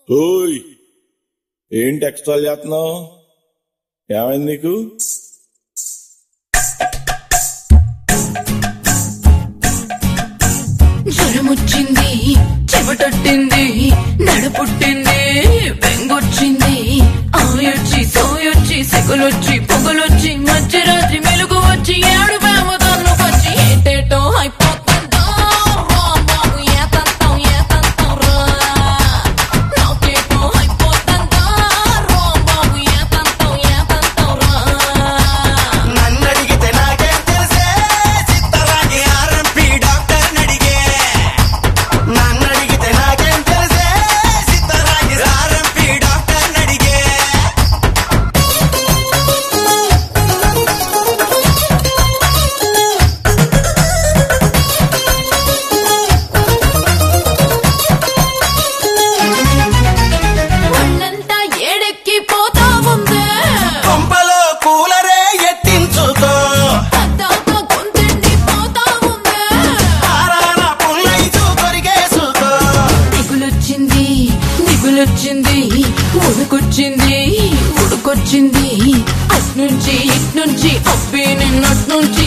ఓయ్ ఏంటి ఎక్స్ట్రా చేస్తున్నావు? ఏమైంది నీకు? జ్వరమొచ్చింది, చెమటొట్టింది, నడపుట్టింది, బెంగొచ్చింది, ఆయొచ్చి సోయొచ్చి సెగలొచ్చి పొగలొచ్చి మధ్యరాత్రి మెలుగు వచ్చి ఏడు వేమదాన్నుకొచ్చి ఏటేటో అయిపోతుందో బాబు ఏతంతం ఏతంతం రా నాకేటో అయిపోతుందో బాబు ఏతంతం ఏతంతం రా. నన్నడిగితే నాకేం తెలిసే చిత్తరాని ఆర్ఎంపీ డాక్టర్ నడిగే. నన్నడిగితే నాకేం తెలిసే చిత్తరాని ఆర్ఎంపీ డాక్టర్ నడిగే. ఒళ్ళంతా ఏడెక్కి పోతా ఉందే కొంపలో కూలరే ఎత్తించుకో. పద్దాక గొంతెండి పోతా ఉందే ఆరాన పుల్లైచు కొరిగేసుకో. దిగులొచ్చింది దిగులొచ్చింది ఉడుకొచ్చింది ఉడుకొచ్చింది అట్నుంచి ఇట్నుంచి అబ్బి నిన్నట్నుంచి